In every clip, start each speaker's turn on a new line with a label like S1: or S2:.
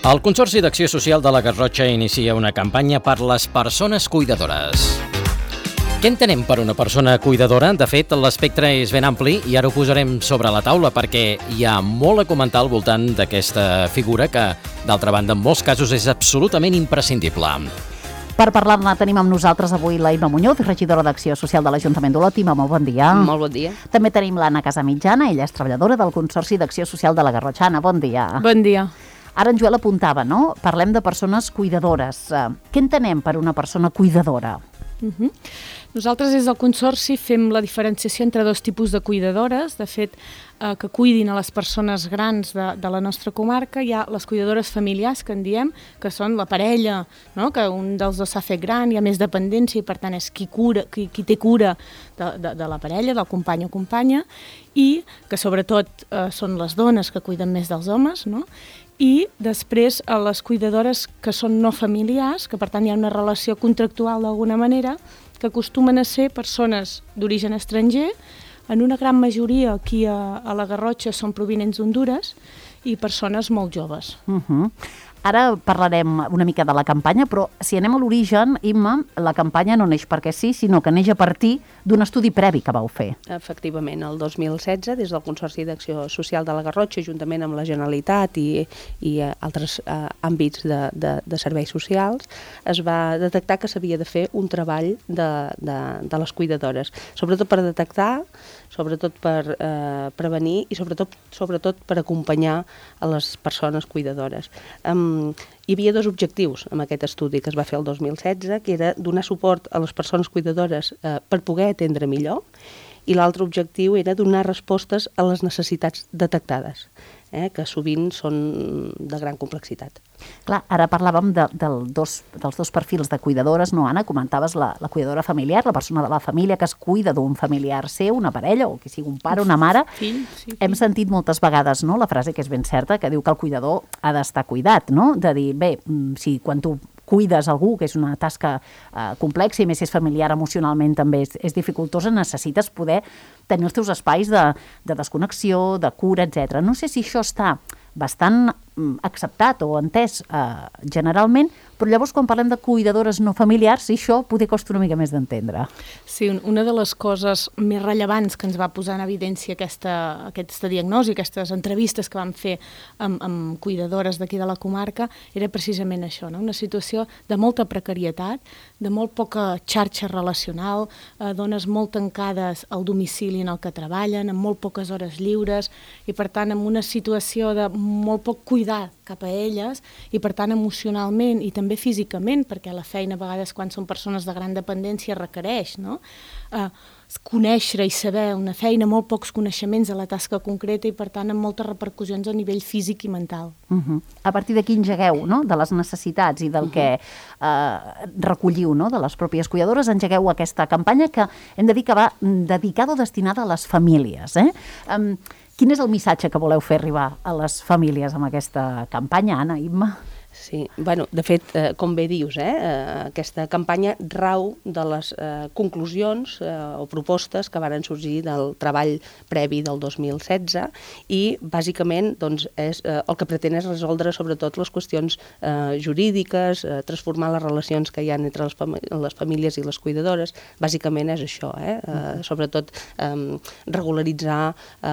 S1: El Consorci d'Acció Social de la Garrotxa inicia una campanya per les persones cuidadores. Què entenem per una persona cuidadora? De fet, l'espectre és ben ampli i ara ho posarem sobre la taula perquè hi ha molt a comentar al voltant d'aquesta figura que, d'altra banda, en molts casos és absolutament imprescindible.
S2: Per parlar-ne tenim amb nosaltres avui la Imma Muñoz, regidora d'Acció Social de l'Ajuntament d'Olot. Imma, molt bon dia.
S3: Molt bon dia.
S2: També tenim l'Anna Casamitjana, ella és treballadora del Consorci d'Acció Social de la Garrotxa. Anna, bon dia.
S4: Bon dia.
S2: Ara en Joel apuntava, no? Parlem de persones cuidadores. Què entenem per una persona cuidadora?
S4: Nosaltres des del Consorci fem la diferenciació entre dos tipus de cuidadores, de fet, que cuidin a les persones grans de la nostra comarca. Hi ha les cuidadores familiars, que en diem, que són la parella, no? Que un dels dos s'ha fet gran, hi ha més dependència i per tant és qui té cura de la parella, del company o companya, i que sobretot són les dones que cuiden més dels homes, no? I després les cuidadores que són no familiars, que per tant hi ha una relació contractual d'alguna manera, que acostumen a ser persones d'origen estranger, en una gran majoria aquí a la Garrotxa són provinents d'Hondures i persones molt joves. Ara parlarem una mica de la campanya, però si anem a l'origen, Imma, la campanya no neix perquè sí, sinó que neix a partir d'un estudi previ que vau fer.
S3: Efectivament, el 2016, des del Consorci d'Acció Social de la Garrotxa, juntament amb la Generalitat i altres àmbits de serveis socials, es va detectar que s'havia de fer un treball de les cuidadores, sobretot per detectar, sobretot per prevenir i sobretot per acompanyar a les persones cuidadores. Hi havia dos objectius amb aquest estudi que es va fer el 2016, que era donar suport a les persones cuidadores per poder atendre millor, i l'altre objectiu era donar respostes a les necessitats detectades, que sovint són de gran complexitat.
S2: Clar, ara parlàvem dels dos perfils de cuidadores, no, Anna? Comentaves la cuidadora familiar, la persona de la família que es cuida d'un familiar seu, una parella, o que sigui un pare, una mare.
S4: Sí.
S2: Hem sentit moltes vegades, no?, la frase que és ben certa, que diu que el cuidador ha d'estar cuidat, no? De dir, bé, si quan tu cuides algú, que és una tasca complexa i més si és familiar, emocionalment també és dificultosa, necessites poder tenir els teus espais de desconnexió, de cura, etc. No sé si això està bastant acceptat o entès generalment, però llavors quan parlem de cuidadores no familiars, això poder costa una mica més d'entendre.
S4: Sí, una de les coses més rellevants que ens va posar en evidència aquesta diagnosi, aquestes entrevistes que vam fer amb cuidadores d'aquí de la comarca, era precisament això, no? Una situació de molta precarietat, de molt poca xarxa relacional, dones molt tancades al domicili en el que treballen, amb molt poques hores lliures i per tant amb una situació de molt poc cuidar cap a elles i per tant emocionalment i també físicament, perquè la feina a vegades quan són persones de gran dependència requereix, no? Conèixer i saber una feina, molt pocs coneixements de la tasca concreta i per tant amb moltes repercussions a nivell físic i mental.
S2: A partir d'aquí engegueu, no?, de les necessitats i del que recolliu, no?, de les pròpies cuidadores, engegueu aquesta campanya que hem de dir que va dedicada o destinada a les famílies. Quin és el missatge que voleu fer arribar a les famílies amb aquesta campanya, Anna, Imma?
S3: Sí, bueno, de fet, com bé dius, aquesta campanya rau de les conclusions o propostes que varen sorgir del treball previ del 2016 i, bàsicament, doncs, el que pretén és resoldre sobretot les qüestions jurídiques, transformar les relacions que hi ha entre les famílies i les cuidadores. Bàsicament és això, sobretot regularitzar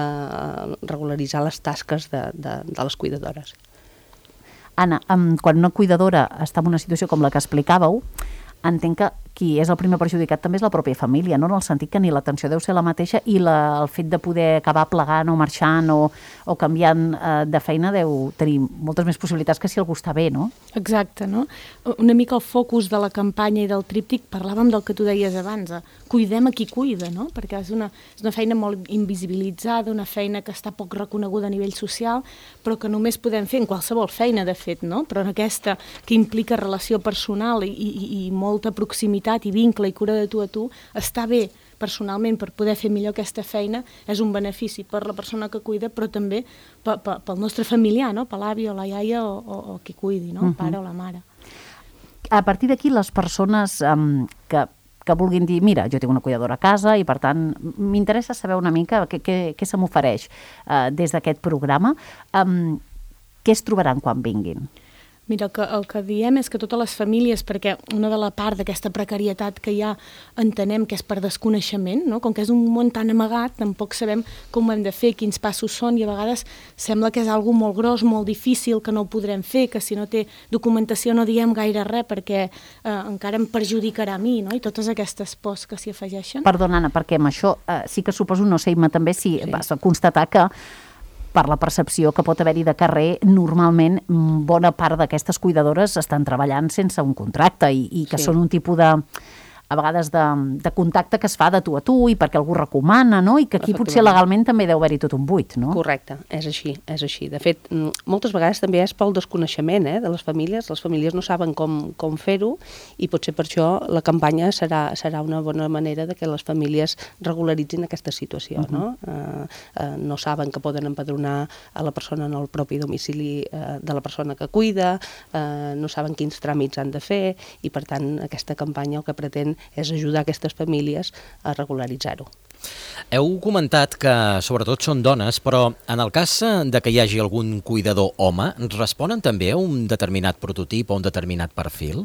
S3: les tasques de les cuidadores.
S2: Anna, quan una cuidadora està en una situació com la que explicàveu, entenc que qui és el primer perjudicat també és la pròpia família, no? En el sentit que ni l'atenció deu ser la mateixa i el fet de poder acabar plegant o marxant o canviant de feina deu tenir moltes més possibilitats que si algú està bé, no?
S4: Exacte, no? Una mica el focus de la campanya i del tríptic, parlàvem del que tu deies abans, cuidem a qui cuida, no? Perquè és una feina molt invisibilitzada, una feina que està poc reconeguda a nivell social, però que només podem fer en qualsevol feina, de fet, no? Però en aquesta que implica relació personal i molta proximitat i vincle i cura de tu a tu, està bé personalment per poder fer millor aquesta feina, és un benefici per la persona que cuida, però també pel nostre familiar, no? Per l'avi o la iaia o qui cuidi, no? El pare o la mare.
S2: A partir d'aquí, les persones que vulguin dir, mira, jo tinc una cuidadora a casa i, per tant, m'interessa saber una mica què se m'ofereix des d'aquest programa, què es trobaran quan vinguin?
S4: Mira, el que diem és que totes les famílies, perquè una de la part d'aquesta precarietat que hi ha entenem que és per desconeixement, no? Com que és un món tan amagat, tampoc sabem com ho hem de fer, quins passos són, i a vegades sembla que és algo molt gros, molt difícil, que no ho podrem fer, que si no té documentació no diem gaire res perquè encara em perjudicarà a mi, no? I totes aquestes pors que s'hi afegeixen.
S2: Perdona, Anna, perquè amb això sí que suposo, no sé, Imma, també si vas a constatar que per la percepció que pot haver-hi de carrer, normalment bona part d'aquestes cuidadores estan treballant sense un contracte i que són un tipus de, a vegades, de contacte que es fa de tu a tu i perquè algú recomana, no? I que aquí potser legalment també deu haver-hi tot un buit, no?
S3: Correcte, és així, és així. De fet, moltes vegades també és pel desconeixement de les famílies no saben com fer-ho i potser per això la campanya serà una bona manera de que les famílies regularitzin aquesta situació, no? No saben que poden empadronar a la persona en el propi domicili de la persona que cuida, no saben quins tràmits han de fer i, per tant, aquesta campanya el que pretén és ajudar aquestes famílies a regularitzar-ho.
S1: Heu comentat que sobretot són dones, però en el cas de que hi hagi algun cuidador home, responen també a un determinat prototip o un determinat perfil?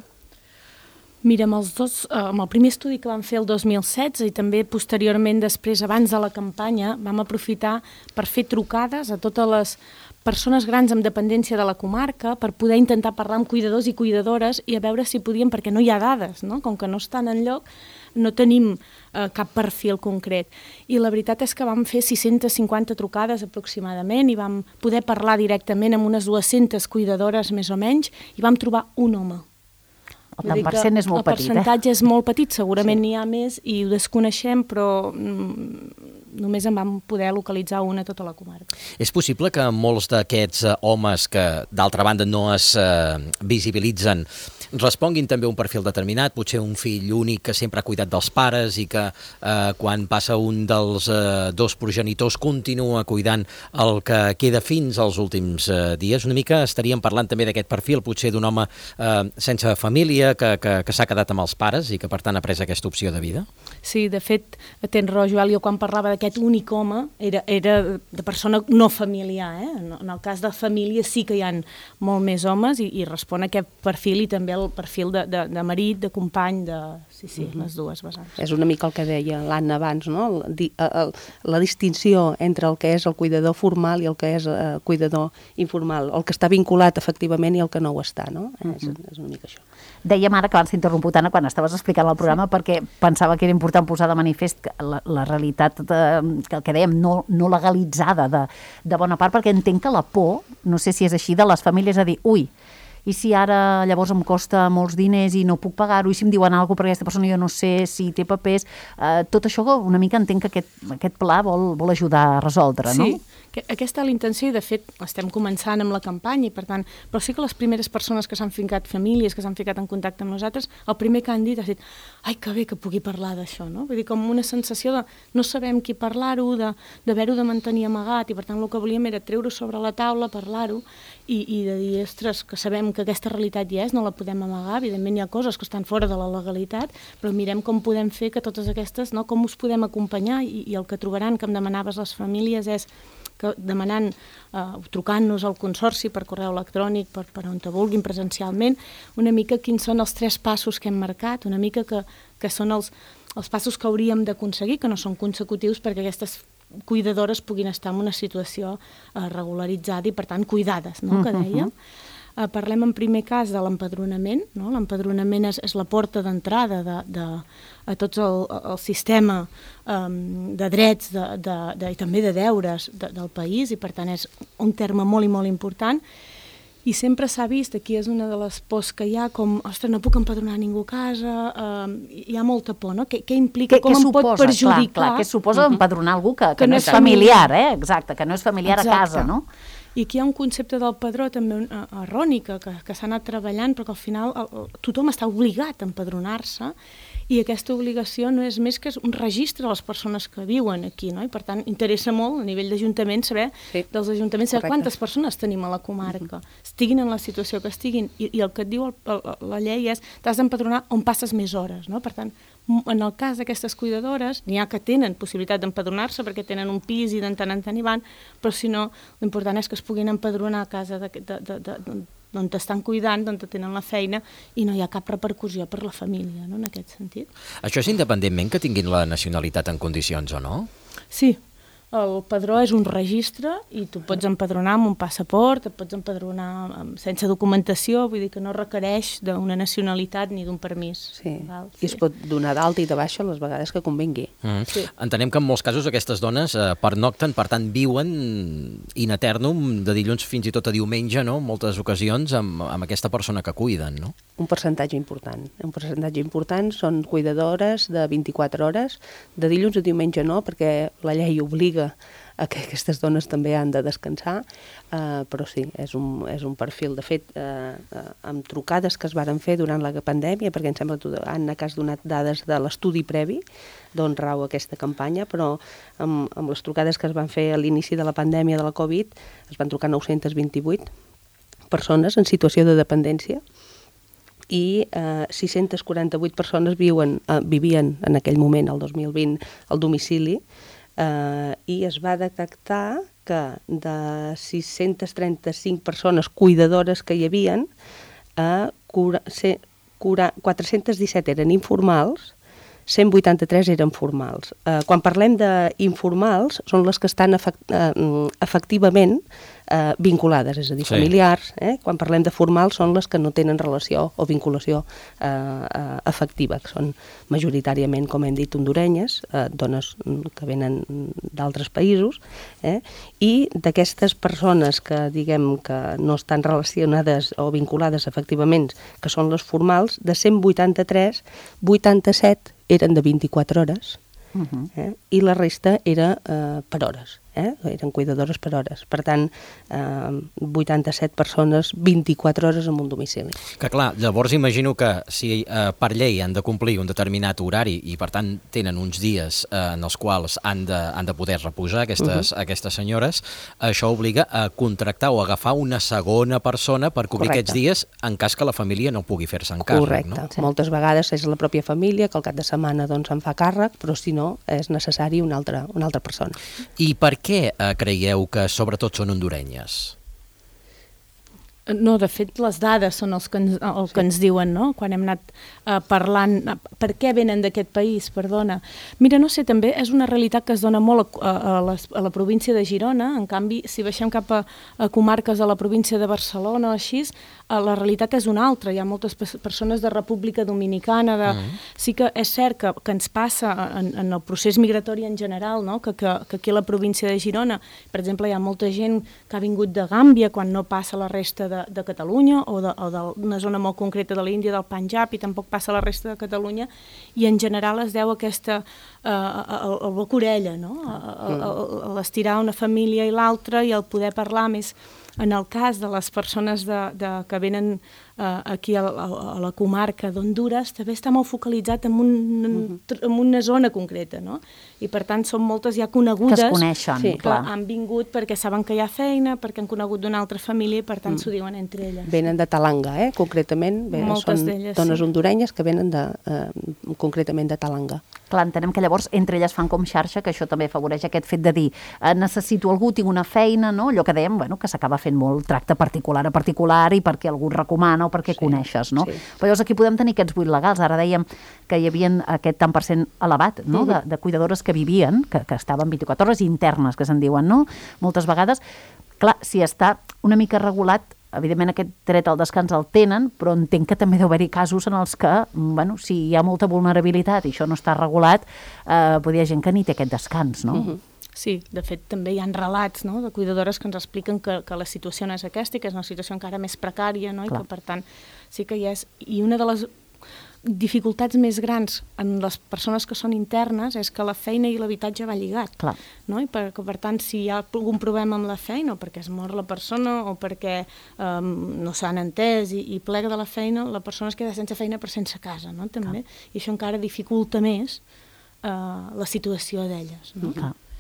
S4: Mira, amb el primer estudi que vam fer el 2016 i també posteriorment després, abans de la campanya, vam aprofitar per fer trucades a totes les persones grans amb dependència de la comarca per poder intentar parlar amb cuidadors i cuidadores i a veure si podíem, perquè no hi ha dades, no? Com que no estan enlloc, no tenim cap perfil concret. I la veritat és que vam fer 650 trucades aproximadament i vam poder parlar directament amb unes 200 cuidadores més o menys i vam trobar un home.
S2: El tant per cent és molt petit,
S4: El percentatge és molt petit, segurament n'hi ha més i ho desconeixem, però només en vam poder localitzar una a tota la comarca.
S1: És possible que molts d'aquests homes que, d'altra banda, no es visibilitzen, responguin també a un perfil determinat, potser un fill únic que sempre ha cuidat dels pares i que quan passa un dels dos progenitors continua cuidant el que queda fins als últims dies. Una mica estaríem parlant també d'aquest perfil, potser d'un home sense família que s'ha quedat amb els pares i que per tant ha pres aquesta opció de vida?
S4: Sí, de fet, tens raó, Joel, jo quan parlava d'aquest únic home era de persona no familiar. En el cas de família sí que hi ha molt més homes i respon a aquest perfil i també el perfil de marit, de company, les dues vessants.
S3: És una mica el que deia l'Anna abans, no? La distinció entre el que és el cuidador formal i el que és el cuidador informal, el que està vinculat efectivament i el que no ho està, no? És una mica això.
S2: Dèiem ara que abans t'interrompo, Anna, quan estaves explicant el programa, perquè pensava que era important posar de manifest la realitat que dèiem no legalitzada de bona part, perquè entenc que la por, no sé si és així, de les famílies a dir, ui, i si ara llavors em costa molts diners i no puc pagar-ho, i si em diuen alguna cosa perquè aquesta persona jo no sé si té papers, tot això una mica entenc que aquest pla vol ajudar a resoldre, no?
S4: Sí, aquesta és l'intenció i de fet estem començant amb la campanya i per tant, però sí que les primeres persones que s'han ficat, famílies que s'han ficat en contacte amb nosaltres, el primer que han dit ha dit, ai que bé que pugui parlar d'això, no? Vull dir, com una sensació de no sabem qui parlar-ho, d'haver-ho de mantenir amagat i per tant el que volíem era treure-ho sobre la taula, parlar-ho i de dir, ostres, que sabem que aquesta realitat hi és, no la podem amagar, evidentment hi ha coses que estan fora de la legalitat, però mirem com podem fer que totes aquestes, no, com us podem acompanyar i el que trobaran que em demanaves les famílies és que demanant, trucant-nos al Consorci per correu electrònic, per on te vulguin presencialment, una mica quins són els 3 passos que hem marcat, una mica que són els passos que hauríem d'aconseguir, que no són consecutius perquè aquestes cuidadores puguin estar en una situació regularitzada i per tant cuidades, no?, que dèiem. Parlem en primer cas de l'empadronament, no? L'empadronament és la porta d'entrada a tot el sistema de drets i també de deures del país i per tant és un terme molt i molt important i sempre s'ha vist, aquí és una de les pors que hi ha, com, ostres, no puc empadronar ningú a casa, hi ha molta por, no? Què implica, com em pot perjudicar?
S2: Clar, què suposa empadronar algú que no és familiar, exacte, que no és familiar a casa, no?
S4: I aquí hi ha un concepte del padró també erroni que s'ha anat treballant, però que al final tothom està obligat a empadronar-se i aquesta obligació no és més que un registre de les persones que viuen aquí, no? I per tant interessa molt a nivell d'Ajuntament saber dels ajuntaments saber quantes persones tenim a la comarca, estiguin en la situació que estiguin i el que et diu la llei és t'has d'empadronar on passes més hores, no? Per tant, en el cas d'aquestes cuidadores, n'hi ha que tenen possibilitat d'empadronar-se perquè tenen un pis i de tant en tant hi van, però si no, l'important és que es puguin empadronar a casa d'on t'estan cuidant, d'on tenen la feina, i no hi ha cap repercussió per la família, no?, en aquest sentit.
S1: Això és independentment que tinguin la nacionalitat en condicions o no?
S4: Sí, el padró és un registre i tu pots empadronar amb un passaport, et pots empadronar sense documentació, vull dir que no requereix d'una nacionalitat ni d'un permís.
S3: Sí, i es pot donar d'alta i de baixa les vegades que convengui.
S1: Sí. Entenem que en molts casos aquestes dones pernocten, per tant viuen in eternum de dilluns fins i tot a diumenge, no?, en moltes ocasions amb aquesta persona que cuiden, no?
S3: Un percentatge important són cuidadores de 24 hores, de dilluns a diumenge no, perquè la llei obliga a que aquestes dones també han de descansar, però sí, és un perfil. De fet, amb trucades que es varen fer durant la pandèmia, perquè em sembla que Anna que has donat dades de l'estudi previ d'on rau aquesta campanya, però amb les trucades que es van fer a l'inici de la pandèmia de la Covid es van trucar 928 persones en situació de dependència i 648 persones vivien en aquell moment, el 2020, al domicili, i es va detectar que de 635 persones cuidadores que hi havien, 417 eren informals, 183 eren formals. Quan parlem d'informals, són les que estan efectivament vinculades, és a dir, familiars. Quan parlem de formals són les que no tenen relació o vinculació afectiva, que són majoritàriament, com hem dit, hondurenyes, dones que venen d'altres països, i d'aquestes persones que, diguem, que no estan relacionades o vinculades efectivament, que són les formals, de 183, 87 eren de 24 hores, i la resta era per hores. Eren cuidadores per hores. Per tant, 87 persones, 24 hores en un domicili.
S1: Que clar, llavors imagino que si per llei han de complir un determinat horari i per tant tenen uns dies en els quals han de poder reposar aquestes senyores, això obliga a contractar o agafar una segona persona per cobrir aquests dies en cas que la família no pugui fer-se'n càrrec.
S3: Correcte. Sí. Moltes vegades és la pròpia família que al cap de setmana doncs, en fa càrrec, però si no és necessari una altra persona.
S1: I per què creieu que sobretot són hondurenyes?
S4: No, de fet, les dades són el que ens diuen, no?, quan hem anat parlant, per què venen d'aquest país, perdona. Mira, no sé, també és una realitat que es dona molt a la província de Girona, en canvi, si baixem cap a comarques de la província de Barcelona o així, la realitat és una altra, hi ha moltes persones de República Dominicana, sí que és cert que ens passa en el procés migratori en general, no?, que aquí a la província de Girona, per exemple, hi ha molta gent que ha vingut de Gàmbia quan no passa la resta de Catalunya o d'una zona molt concreta de l'Índia, del Panjab, i tampoc passa la resta de Catalunya, i en general es deu aquesta el boca-orella, no?, l'estirar una família i l'altra i el poder parlar més. En el cas de les persones que venen aquí a la comarca d'Hondures, també està molt focalitzat en una zona concreta, no? I per tant són moltes ja conegudes.
S2: Que es coneixen,
S4: sí, clar. Han vingut perquè saben que hi ha feina, perquè han conegut d'una altra família i per tant s'ho diuen entre elles.
S3: Venen de Talanga, concretament.
S4: Moltes d'elles, sí.
S3: Dones hondurenyes que venen concretament de Talanga.
S2: Clar, entenem que llavors entre elles fan com xarxa, que això també afavoreix aquest fet de dir necessito algú, tinc una feina, no? Allò que dèiem, que s'acaba fent molt tracte particular a particular i perquè algú et recomana o perquè coneixes, no? Sí. Però llavors aquí podem tenir aquests buits legals. Ara dèiem que hi havia aquest tant per cent elevat, no?, de cuidadores que vivien, que estaven 24 hores internes, que se'n diuen, no? Moltes vegades, clar, si està una mica regulat, evidentment aquest dret al descans el tenen, però entenc que també deu haver-hi casos en els que, si hi ha molta vulnerabilitat i això no està regulat, hi ha gent que ni té aquest descans, no?
S4: Sí, de fet també hi ha relats, no?, de cuidadores que ens expliquen que la situació no és aquesta i que és una situació encara més precària, no?, i que per tant sí que hi és. I una de les dificultats més grans en les persones que són internes és que la feina i l'habitatge va lligat.
S2: Clar.
S4: No? I per tant, si hi ha algun problema amb la feina, o perquè es mor la persona, o perquè no s'han entès i plega de la feina, la persona es queda sense feina però sense casa, no?, també. I això encara dificulta més la situació d'elles. No?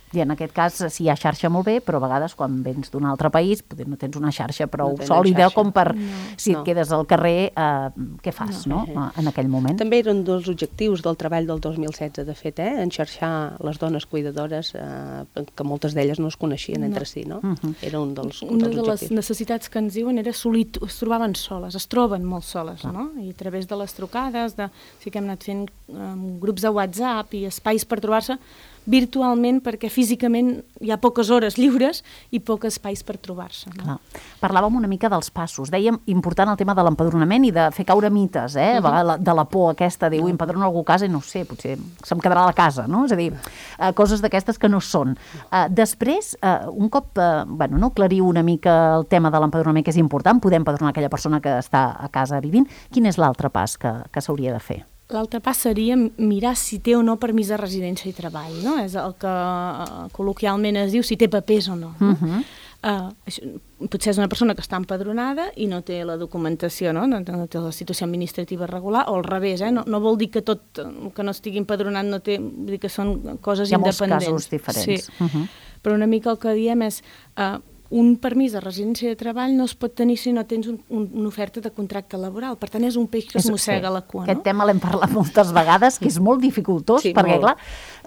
S2: I en aquest cas, si hi ha xarxa molt bé, però a vegades quan vens d'un altre país potser no tens una xarxa prou sòlida com per, si et quedes al carrer, què fas, no? En aquell moment.
S3: També era un dels objectius del treball del 2016, de fet, enxarxar les dones cuidadores, que moltes d'elles no es coneixien entre si, no? Era un dels objectius.
S4: Una de les necessitats que ens diuen era es trobaven soles, es troben molt soles, no? I a través de les trucades, sí que hem anat fent grups de WhatsApp i espais per trobar-se virtualment, perquè físicament hi ha poques hores lliures i pocs espais per trobar-se. No?
S2: Parlàvem una mica dels passos. Dèiem important el tema de l'empadronament i de fer caure mites, de la por aquesta, diu, empadrono algú a casa i no sé, potser se'm quedarà a la casa, no? És a dir, coses d'aquestes que no són. Després, un cop aclariu una mica el tema de l'empadronament, que és important, poder empadronar aquella persona que està a casa vivint, quin és l'altre pas que s'hauria de fer?
S4: L'altre pas seria mirar si té o no permís de residència i treball, no? És el que col·loquialment es diu si té papers o no. Potser és una persona que està empadronada i no té la documentació, no té la situació administrativa regular, o al revés, no vol dir que tot que no estigui empadronat no té, vull dir que són coses independents.
S2: Hi ha molts casos diferents.
S4: Sí. Però una mica el que diem és un permís de residència de treball no es pot tenir si no tens una oferta de contracte laboral. Per tant, és un peix que es mossega la cua.
S2: Aquest tema l'hem parlat moltes vegades, que és molt dificultós, perquè, clar,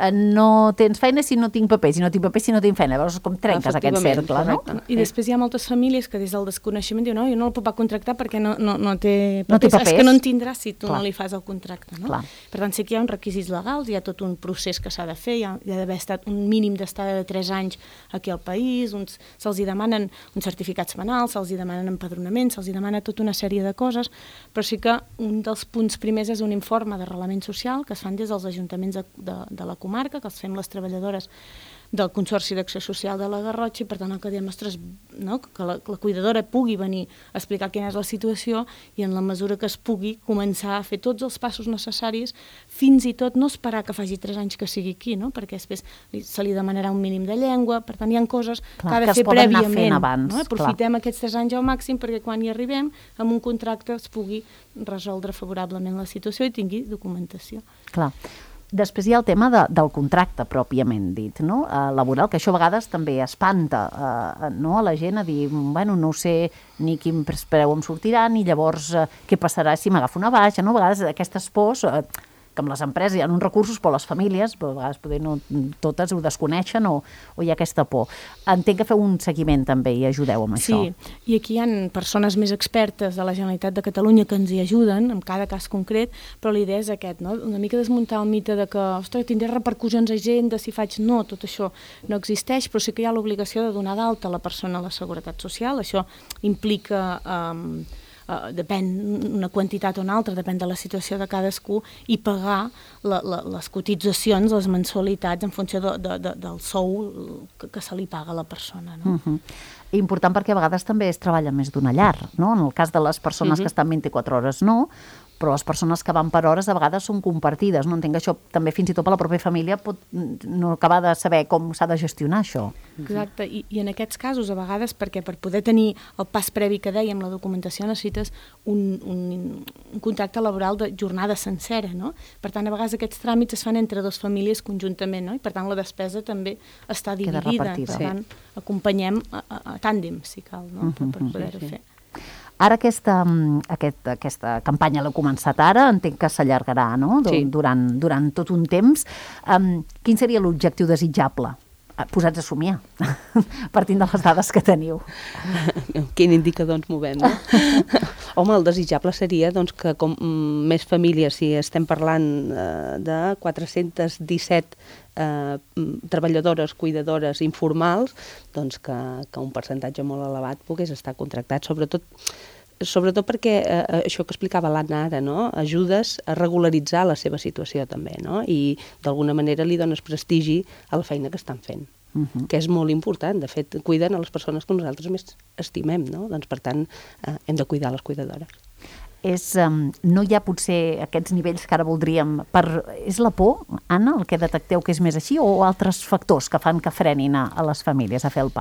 S2: no tens feina si no tinc papers, si no tinc papers si no tinc feina. Llavors, com trenques aquest cercle, no?
S4: I després hi ha moltes famílies que des del desconeixement diuen jo no el puc contractar perquè no té papers. És que no en tindràs si tu no li fas el contracte, no? Per tant, sí que hi ha uns requisits legals, hi ha tot un procés que s'ha de fer, hi ha d'haver estat un mínim d'estada de 3 anys aquí al país, se'ls demanen uns certificats penals, se'ls demanen empadronament, se'ls demana tota una sèrie de coses, però sí que un dels punts primers és un informe d'arrelament social que es fan des dels ajuntaments de la comarca, que els fem les treballadores del Consorci d'Acció Social de la Garrotxa, i per tant el que diem és que la cuidadora pugui venir a explicar quina és la situació i en la mesura que es pugui començar a fer tots els passos necessaris, fins i tot no esperar que faci 3 anys que sigui aquí, no? Perquè després se li demanarà un mínim de llengua, per tant hi ha coses que ha de fer prèviament. Aprofitem aquests 3 anys al màxim perquè quan hi arribem amb un contracte es pugui resoldre favorablement la situació i tingui documentació.
S2: Clar. Després hi ha el tema del contracte pròpiament dit, no? Laboral, que això a vegades també espanta a la gent a dir, bueno, no sé ni quin preu em sortirà, ni llavors què passarà si m'agafo una baixa, no? A vegades aquestes pors, que amb les empreses hi ha uns recursos, però les famílies, a vegades poder no totes ho desconeixen o hi ha aquesta por. Entenc que feu un seguiment també i ajudeu amb això.
S4: Sí, i aquí hi ha persones més expertes de la Generalitat de Catalunya que ens hi ajuden, en cada cas concret, però la idea és aquest, no? Una mica desmuntar el mite de que, ostres, tindré repercussions a gent, de si faig... No, tot això no existeix, però sí que hi ha l'obligació de donar d'alta a la persona a la Seguretat Social. Això implica... depèn una quantitat o una altra, depèn de la situació de cadascú, i pagar les cotitzacions, les mensualitats en funció del sou que se li paga a la persona. No?
S2: Important perquè a vegades també es treballa més d'una llar, no? En el cas de les persones que estan 24 hores no, però les persones que van per hores a vegades són compartides, no? Entenc que això també fins i tot per la pròpia família pot no acabar de saber com s'ha de gestionar això.
S4: Exacte, i en aquests casos a vegades perquè per poder tenir el pas previ que dèiem, la documentació, necessites un contracte laboral de jornada sencera, no? Per tant, a vegades aquests tràmits es fan entre 2 famílies conjuntament, no? I per tant la despesa també està dividida. Per tant, acompanyem a tàndem, si cal, no? Per poder-ho fer.
S2: Ara aquesta campanya l'ha començat ara, entenc que s'allargarà, no? Durant tot un temps. Quin seria l'objectiu desitjable? Posats a somiar, partint de les dades que teniu.
S3: Quin indicador ens movem, no? Home, el desitjable seria que com més famílies, si estem parlant de 417 treballadores, cuidadores informals, doncs que un percentatge molt elevat pogués estar contractat, sobretot perquè això que explicava l'Anna ara, no? Ajudes a regularitzar la seva situació també, no? I d'alguna manera li dones prestigi a la feina que estan fent, que és molt important. De fet, cuiden a les persones que nosaltres més estimem, no? Doncs per tant hem de cuidar les cuidadores.
S2: No hi ha potser aquests nivells que ara voldríem... És la por, Anna, el que detecteu que és més així, o altres factors que fan que frenin a les famílies a fer el pas?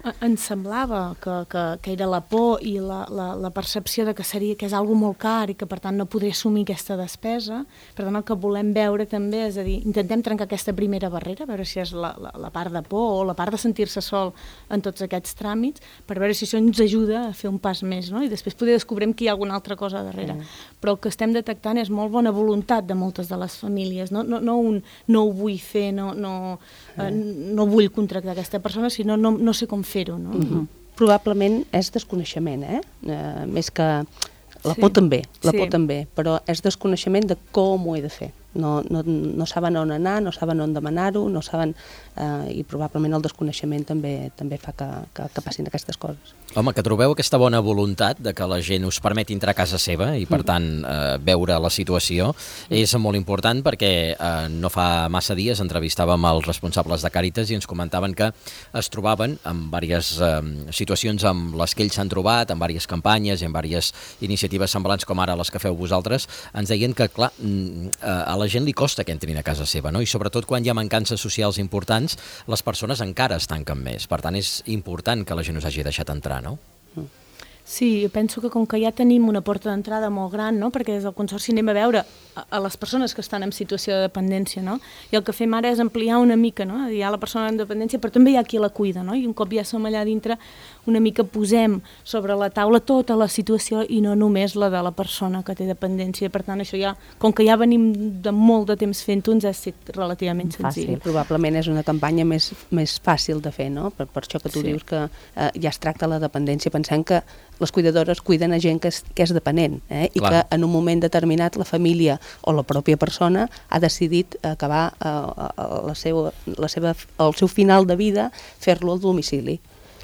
S4: Ens semblava que era la por i la percepció de que és algo molt car i que per tant no podré assumir aquesta despesa. Per tant el que volem veure també és a dir, intentem trencar aquesta primera barrera, veure si és la part de por o la part de sentir-se sol en tots aquests tràmits, per veure si això ens ajuda a fer un pas més, no? I després poder descobrim que hi ha alguna altra cosa darrere. Però el que estem detectant és molt bona voluntat de moltes de les famílies, no ho vull fer, no vull contractar aquesta persona, sinó no sé com fer-ho, no?
S3: Probablement és desconeixement, més que la por també, però és desconeixement de com ho he de fer. No saben on anar, no saben on demanar-ho, no saben, i probablement el desconeixement també fa que passin aquestes coses.
S1: Home, que trobeu aquesta bona voluntat de que la gent us permeti entrar a casa seva i, per tant, veure la situació és molt important, perquè no fa massa dies entrevistàvem els responsables de Càritas i ens comentaven que es trobaven en diverses situacions amb les que ells s'han trobat, en diverses campanyes i en diverses iniciatives semblants com ara les que feu vosaltres. Ens deien que, clar, a la gent li costa que entrin a casa seva, no? I sobretot quan hi ha mancances socials importants, les persones encara es tanquen més. Per tant, és important que la gent us hagi deixat entrar, no?
S4: Sí, jo penso que com que ja tenim una porta d'entrada molt gran, no? Perquè des del Consorci anem a veure a les persones que estan en situació de dependència, no? I el que fem ara és ampliar una mica, no? Hi ha la persona en dependència, però també hi ha qui la cuida, no? I un cop ja som allà dintre, una mica posem sobre la taula tota la situació i no només la de la persona que té dependència. Per tant, això ja, com que ja venim de molt de temps fent-ho, ens ha estat relativament senzill.
S3: Probablement és una campanya més fàcil de fer, no? Per això que tu dius que ja es tracta la dependència. Pensem que les cuidadores cuiden a gent que és dependent, i que en un moment determinat la família o la pròpia persona ha decidit acabar el seu final de vida, fer-lo al domicili.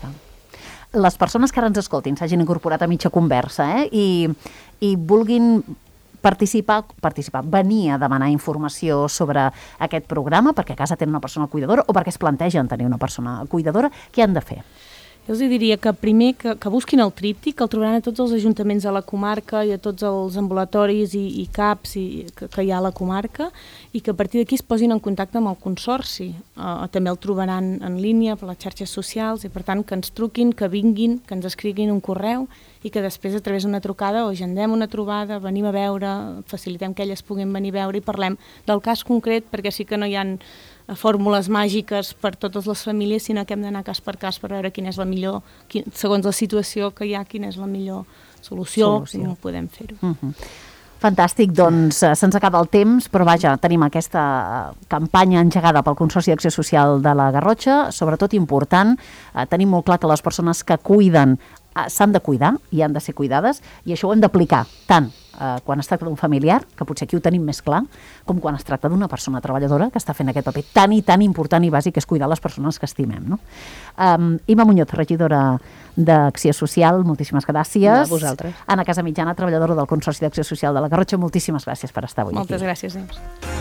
S2: Les persones que ara ens escoltin, s'hagin incorporat a mitja conversa i vulguin participar, venir a demanar informació sobre aquest programa perquè a casa tenen una persona cuidadora o perquè es plantegen tenir una persona cuidadora, què han de fer?
S4: Jo els diria que primer que busquin el tríptic, que el trobaran a tots els ajuntaments de la comarca i a tots els ambulatoris i CAPs que hi ha a la comarca, i que a partir d'aquí es posin en contacte amb el Consorci. També el trobaran en línia per les xarxes socials i per tant que ens truquin, que vinguin, que ens escriguin un correu i que després a través d'una trucada o agendem una trobada, venim a veure, facilitem que elles puguin venir a veure i parlem del cas concret, perquè sí que no hi ha fórmules màgiques per totes les famílies, sinó que hem d'anar cas per veure quina és la millor, segons la situació que hi ha, quina és la millor solució. Com podem fer-ho.
S2: Fantàstic, doncs se'ns acaba el temps, però vaja, tenim aquesta campanya engegada pel Consorci d'Acció Social de la Garrotxa, sobretot important, tenim molt clar que les persones que cuiden s'han de cuidar i han de ser cuidades, i això ho hem d'aplicar tant quan es tracta d'un familiar, que potser aquí ho tenim més clar, com quan es tracta d'una persona treballadora que està fent aquest paper tan i tan important i bàsic, que és cuidar les persones que estimem, no? Imma Muñoz, regidora d'Acció Social, moltíssimes gràcies.
S3: A vosaltres.
S2: Anna Casamitjana, treballadora del Consorci d'Acció Social de la Garrotxa, moltíssimes gràcies per estar avui aquí.
S4: Moltes gràcies.